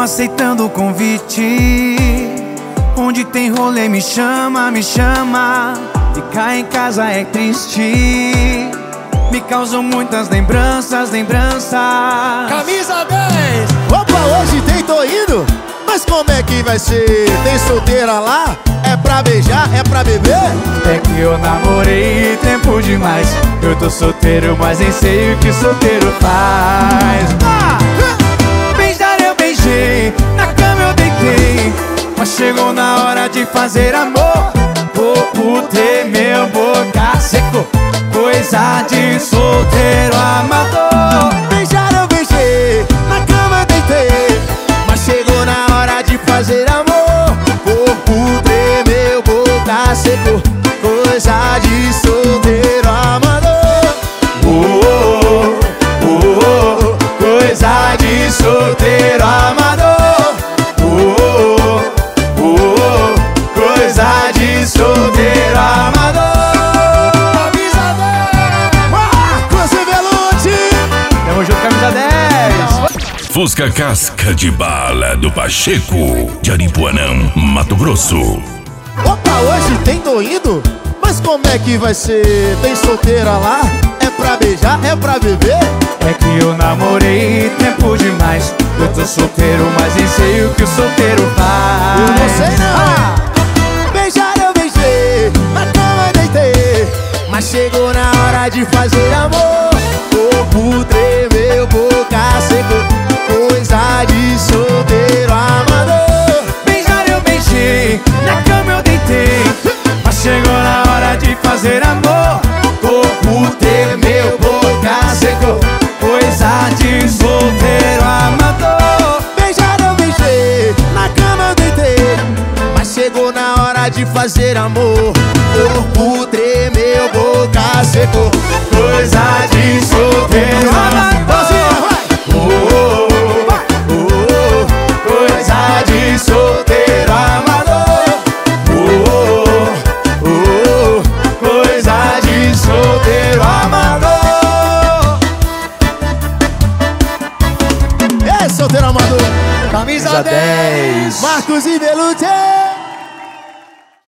aceitando o convite. Onde tem rolê me chama, me chama. Ficar em casa é triste, me causam muitas lembranças, lembranças. Camisa 10. Opa, hoje tem tô indo, mas como é que vai ser? Tem solteira lá? É pra beijar? É pra beber? É que eu namorei tempo demais. Eu tô solteiro, mas nem sei o que solteiro faz. Beijar eu beijei, na cama eu deitei, mas chegou na hora de fazer amor. Vou ter meu boca seco, coisa de solteiro amador. Beijar eu beijei, na cama eu deitei, mas chegou na hora de fazer amor. Corpo tremeu, boca seco, coisa de solteiro amador. Coisa de solteiro amador. Coisa de solteiro amador. Camisa 10. Marcos e Belucci. Tamo junto, camisa 10. Fusca Casca de Bala do Pacheco, de Aripuanã, Mato Grosso. Opa, hoje tem tô indo, mas como é que vai ser? Tem solteira lá? É pra beijar? É pra beber? É que eu namorei tempo demais. Eu tô solteiro, mas nem sei o que o solteiro faz. Eu não sei não. Beijar eu beijei, na cama eu deitei, mas chegou na hora de fazer amor. Corpo tremeu, boca seco, coisa de solteiro amador. Beijar eu beijei, na cama eu deitei, mas chegou na hora de fazer amor. Corpo tremeu, boca seco, coisa de solteiro amador. Beijar eu beijei, na cama eu deitei, mas chegou na hora de fazer amor. Corpo tremeu, boca seco, Coisa de solteiro amador. Coisa de solteiro amador. Coisa de solteiro amador. Ei, solteiro amador. Camisa 10. Marcos e Belucci.